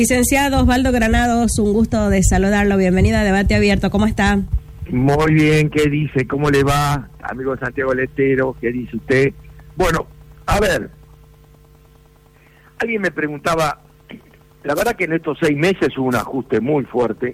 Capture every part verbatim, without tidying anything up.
Licenciado Osvaldo Granados, un gusto de saludarlo. Bienvenido a Debate Abierto. ¿Cómo está? Muy bien, ¿qué dice? ¿Cómo le va? Amigo Santiago Letero, ¿qué dice usted? Bueno, a ver, alguien me preguntaba, la verdad que en estos seis meses hubo un ajuste muy fuerte,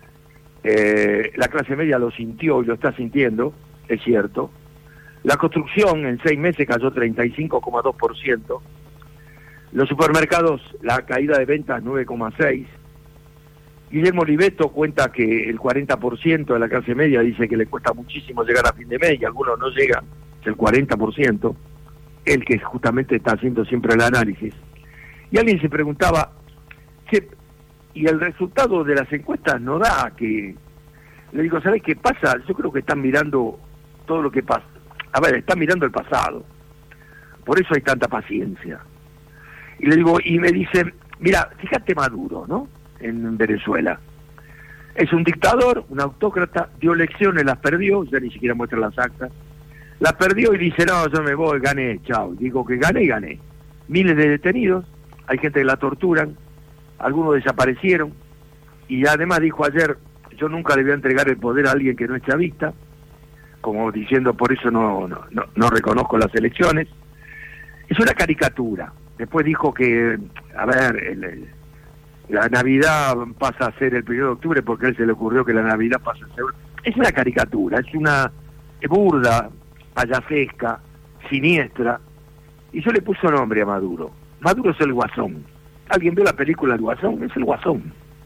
eh, la clase media lo sintió y lo está sintiendo, es cierto, la construcción en seis meses cayó treinta y cinco coma dos por ciento, los supermercados, la caída de ventas nueve coma seis por ciento, Guillermo Oliveto cuenta que el cuarenta por ciento de la clase media dice que le cuesta muchísimo llegar a fin de mes y algunos no llegan, es el cuarenta por ciento, el que justamente está haciendo siempre el análisis. Y alguien se preguntaba, che, y el resultado de las encuestas no da que... Le digo, ¿sabes qué pasa? Yo creo que están mirando todo lo que pasa. A ver, están mirando el pasado. Por eso hay tanta paciencia. Y le digo, y me dicen, mira, fíjate Maduro, ¿no? En Venezuela. Es un dictador, un autócrata, dio elecciones, las perdió, ya ni siquiera muestra las actas. Las perdió y dice, no, yo me voy, gané, chao. Digo que gané y gané. Miles de detenidos, hay gente que la torturan, algunos desaparecieron, y además dijo ayer, yo nunca le voy a entregar el poder a alguien que no es chavista, como diciendo, por eso no, no, no, no reconozco las elecciones. Es una caricatura. Después dijo que, a ver, el, el, la Navidad pasa a ser el primero de octubre porque a él se le ocurrió que la Navidad pasa a ser... Es una caricatura, es una burda, payasesca, siniestra, y yo le puse nombre a Maduro. Maduro es el Guasón. ¿Alguien vio la película El Guasón? Es el Guasón.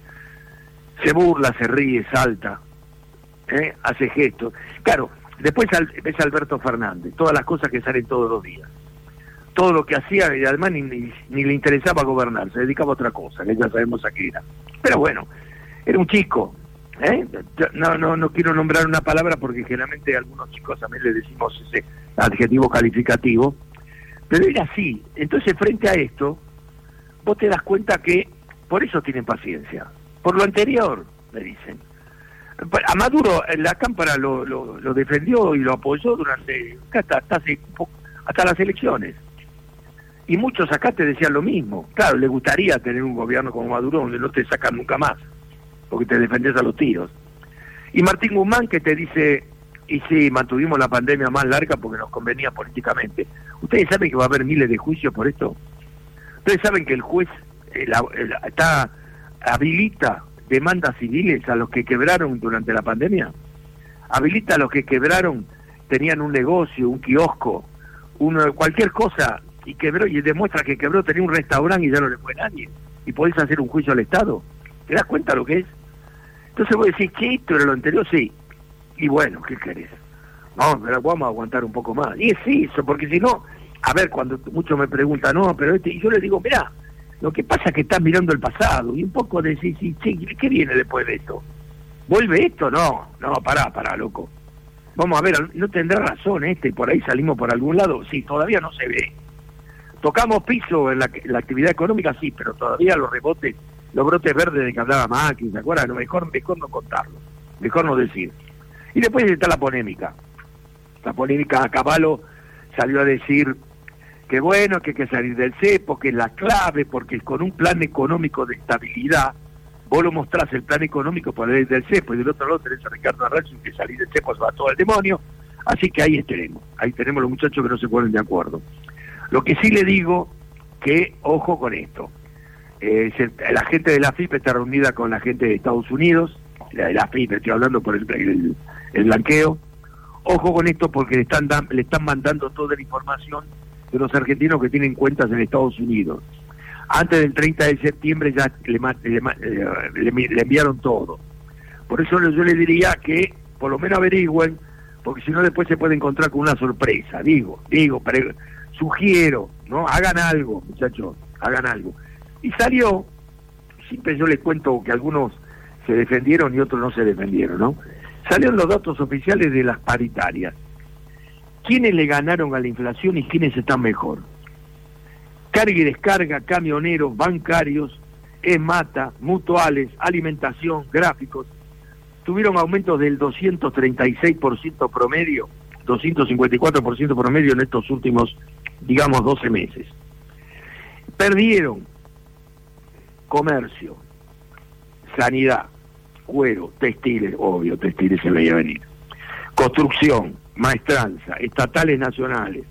Se burla, se ríe, salta, ¿eh? Hace gestos. Claro, después ves a Alberto Fernández, todas las cosas que salen todos los días. Todo lo que hacía, y además ni, ni, ni le interesaba gobernar, se dedicaba a otra cosa, que ya sabemos a qué era. Pero bueno, era un chico, ¿eh? No, no, no quiero nombrar una palabra porque generalmente a algunos chicos también le decimos ese adjetivo calificativo, pero era así. Entonces, frente a esto, vos te das cuenta que por eso tienen paciencia. Por lo anterior, me dicen. A Maduro, la Cámpara lo, lo, lo defendió y lo apoyó durante hasta, hasta, hace, hasta las elecciones. Y muchos acá te decían lo mismo. Claro, le gustaría tener un gobierno como Maduro donde no te sacan nunca más, porque te defendés a los tiros. Y Martín Guzmán que te dice, y sí, mantuvimos la pandemia más larga porque nos convenía políticamente. ¿Ustedes saben que va a haber miles de juicios por esto? ¿Ustedes saben que el juez el, el, está habilita demandas civiles a los que quebraron durante la pandemia? Habilita a los que quebraron, tenían un negocio, un kiosco, uno, cualquier cosa, y quebró, y demuestra que quebró, tenía un restaurante y ya no le fue nadie, y podés hacer un juicio al Estado. ¿Te das cuenta lo que es? Entonces vos decís, ¿qué esto era lo anterior? Sí. Y bueno, ¿qué querés? No, pero vamos a aguantar un poco más. Y es eso, porque si no, a ver, cuando muchos me preguntan, no, pero este, y yo les digo, mirá, lo que pasa es que estás mirando el pasado, y un poco decís, sí, che, ¿qué viene después de esto? ¿Vuelve esto? No, no, pará, pará, loco. Vamos a ver, no tendrá razón este, por ahí salimos por algún lado, sí, todavía no se ve. Tocamos piso en la, la actividad económica, sí, pero todavía los rebotes, los brotes verdes de que hablaba Macri, ¿se acuerdan? No, mejor, mejor no contarlo, mejor no decir. Y después está la polémica. La polémica, Cavallo salió a decir que bueno, que hay que salir del cepo, que es la clave, porque con un plan económico de estabilidad, vos lo mostrás el plan económico para salir del cepo, y del otro lado tenés a Ricardo Arracho, que salir del cepo se va todo el demonio, así que ahí tenemos, ahí tenemos los muchachos que no se ponen de acuerdo. Lo que sí le digo, que ojo con esto, eh, se, la gente de la F I P está reunida con la gente de Estados Unidos, la de la F I P, estoy hablando por el, el, el blanqueo, ojo con esto porque le están, le están mandando toda la información de los argentinos que tienen cuentas en Estados Unidos. Antes del treinta de septiembre ya le, le, le, le enviaron todo. Por eso yo le diría que por lo menos averigüen, porque si no después se puede encontrar con una sorpresa. Digo, digo, pero sugiero, ¿no? Hagan algo, muchachos, hagan algo. Y salió, siempre yo les cuento que algunos se defendieron y otros no se defendieron, ¿no? Salieron los datos oficiales de las paritarias. ¿Quiénes le ganaron a la inflación y quiénes están mejor? Carga y descarga, camioneros, bancarios, EMATA, mutuales, alimentación, gráficos, tuvieron aumentos del doscientos treinta y seis por ciento promedio, doscientos cincuenta y cuatro por ciento promedio en estos últimos, digamos, doce meses. Perdieron comercio, sanidad, cuero, textiles, obvio, textiles se veía venir, construcción, maestranza, estatales nacionales,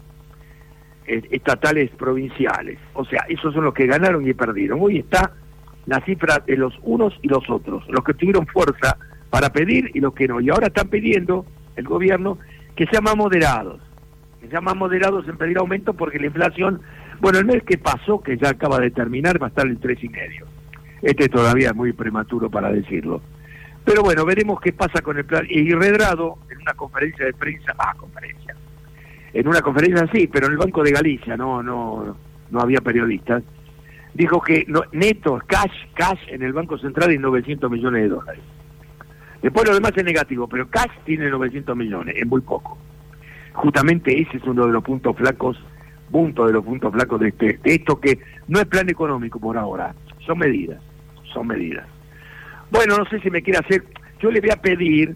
estatales provinciales, o sea, esos son los que ganaron y perdieron. Hoy está la cifra de los unos y los otros, los que tuvieron fuerza para pedir y los que no, y ahora están pidiendo el gobierno que sean más moderados, que sean más moderados en pedir aumento, porque la inflación, bueno, el mes que pasó, que ya acaba de terminar, va a estar en tres y medio. Este todavía es muy prematuro para decirlo. Pero bueno, veremos qué pasa con el plan. Y Redrado, en una conferencia de prensa, ah, conferencia, en una conferencia sí, pero en el Banco de Galicia, no, no, no había periodistas, dijo que no, neto, cash, cash en el Banco Central es novecientos millones de dólares. Después lo demás es negativo, pero cash tiene novecientos millones, es muy poco. Justamente ese es uno de los puntos flacos, punto de los puntos flacos de, este, de esto que no es plan económico por ahora, son medidas, son medidas. Bueno, no sé si me quiere hacer, yo le voy a pedir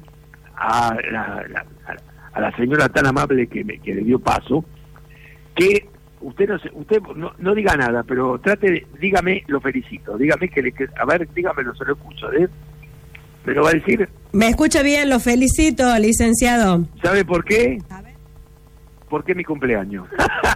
a la, la, a la señora tan amable que, me, que le dio paso, que usted no usted no, no diga nada, pero trate de, dígame, lo felicito, dígame que le, que, a ver, dígamelo, se lo escucho, ¿eh? ¿Me lo va a decir? Me escucha bien, lo felicito, licenciado. ¿Sabe por qué? A ver. Porque es mi cumpleaños.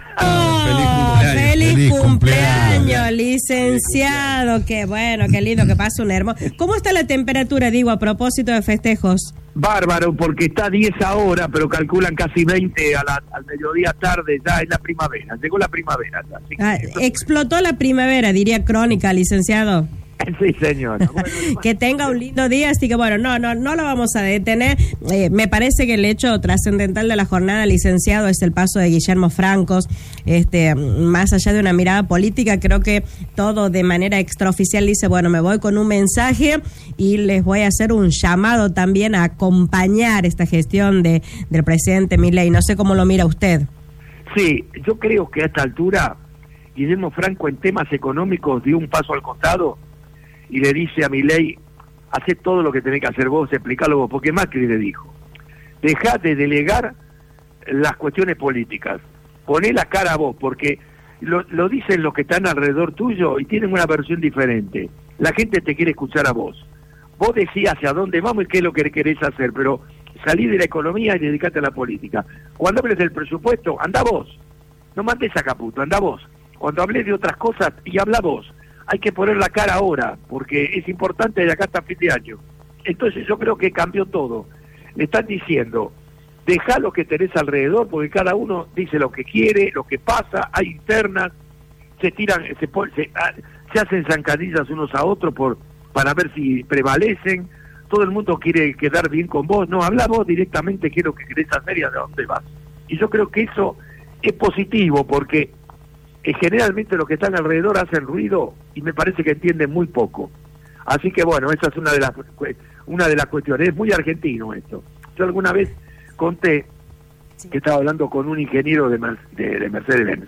Oh, feliz cumpleaños, feliz, feliz cumpleaños, cumpleaños, licenciado. Qué bueno, qué lindo, que pase un hermoso. ¿Cómo está la temperatura, digo, a propósito de festejos? Bárbaro, porque está diez ahora, pero calculan casi veinte a la, al mediodía tarde, ya es la primavera, llegó la primavera. Ya, así que ah, esto... Explotó la primavera, diría Crónica, licenciado. Sí, señora. Bueno, que tenga un lindo día, así que bueno, no, no, no lo vamos a detener. Eh, me parece que el hecho trascendental de la jornada, licenciado, es el paso de Guillermo Francos. Este, más allá de una mirada política, creo que todo de manera extraoficial dice, bueno, me voy con un mensaje y les voy a hacer un llamado también a acompañar esta gestión de del presidente Milei. No sé cómo lo mira usted. Sí, yo creo que a esta altura Guillermo Franco en temas económicos dio un paso al costado y le dice a Milei, hacé todo lo que tenés que hacer vos, explicalo vos, porque Macri le dijo, dejá de delegar las cuestiones políticas, poné la cara a vos, porque lo, lo dicen los que están alrededor tuyo y tienen una versión diferente. La gente te quiere escuchar a vos. Vos decís hacia dónde vamos y qué es lo que querés hacer, pero salí de la economía y dedicate a la política. Cuando hables del presupuesto, anda vos, no mandes a Caputo, anda vos. Cuando hables de otras cosas, y habla vos. Hay que poner la cara ahora, porque es importante de acá hasta fin de año. Entonces yo creo que cambió todo. Le están diciendo, dejá lo que tenés alrededor, porque cada uno dice lo que quiere, lo que pasa, hay internas, se tiran, se, se, se hacen zancadillas unos a otros por para ver si prevalecen, todo el mundo quiere quedar bien con vos, no, habla vos directamente qué es lo que querés hacer y a dónde vas. Y yo creo que eso es positivo, porque Eh, generalmente los que están alrededor hacen ruido y me parece que entienden muy poco. Así que bueno, esa es una de las una de las cuestiones. Es muy argentino esto. Yo alguna vez conté que estaba hablando con un ingeniero de, de, de Mercedes-Benz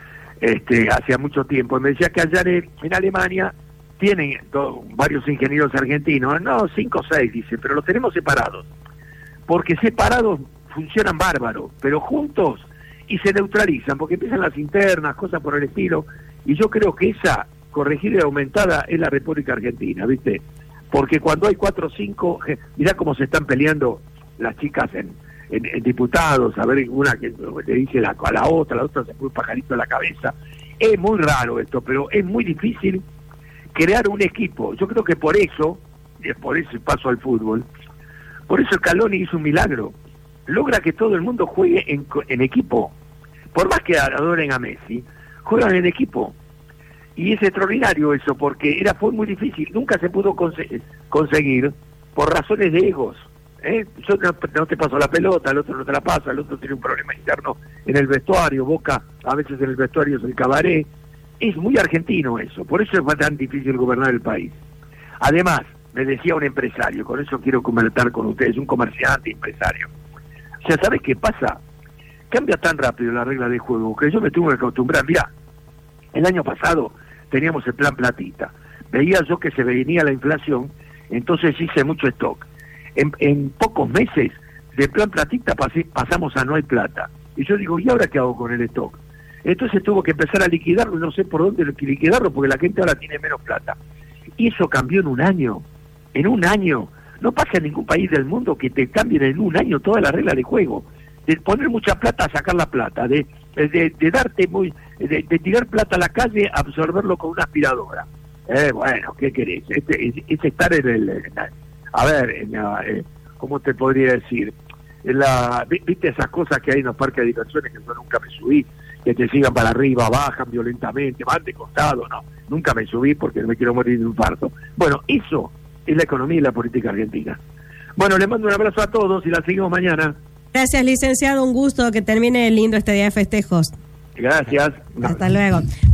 este, hacía mucho tiempo, y me decía que allá en, en Alemania tienen do, varios ingenieros argentinos, no, cinco o seis, dice, pero los tenemos separados, porque separados funcionan bárbaro, pero juntos y se neutralizan, porque empiezan las internas, cosas por el estilo, y yo creo que esa corregida y aumentada es la República Argentina, ¿viste? Porque cuando hay cuatro o cinco, mirá cómo se están peleando las chicas en, en, en diputados, a ver, una que le dice la, a la otra, la otra se pone un pajarito en la cabeza. Es muy raro esto, pero es muy difícil crear un equipo. Yo creo que por eso, y por eso paso al fútbol, por eso Scaloni hizo un milagro. Logra que todo el mundo juegue en, en equipo. Por más que adoren a Messi, juegan en equipo. Y es extraordinario eso, porque era fue muy difícil. Nunca se pudo conse conseguir por razones de egos. ¿eh? Yo no, no te paso la pelota, el otro no te la pasa, el otro tiene un problema interno en el vestuario, Boca a veces en el vestuario es el cabaret. Es muy argentino eso, por eso es tan difícil gobernar el país. Además, me decía un empresario, con eso quiero comentar con ustedes, un comerciante empresario. O sea, ¿sabes qué pasa? Cambia tan rápido la regla de juego que yo me tuve que acostumbrar. Mirá, el año pasado teníamos el plan platita. Veía yo que se venía la inflación, entonces hice mucho stock. En, en pocos meses, de plan platita pasé, pasamos a no hay plata. Y yo digo, ¿y ahora qué hago con el stock? Entonces tuvo que empezar a liquidarlo, no sé por dónde liquidarlo, porque la gente ahora tiene menos plata. Y eso cambió en un año. En un año. No pasa en ningún país del mundo que te cambien en un año todas las reglas de juego. De poner mucha plata a sacar la plata, de, de, de darte muy, de, de tirar plata a la calle, absorberlo con una aspiradora. Eh, bueno, ¿qué querés? Este, es, es estar en el... En la, a ver, en la, eh, ¿cómo te podría decir? En la, ¿viste esas cosas que hay en los parques de diversiones que yo nunca me subí? Que te sigan para arriba, bajan violentamente, van de costado, no. Nunca me subí porque no me quiero morir de un infarto. Bueno, eso es la economía y la política argentina. Bueno, le mando un abrazo a todos y la seguimos mañana. Gracias, licenciado. Un gusto. Que termine lindo este día de festejos. Gracias. Hasta luego.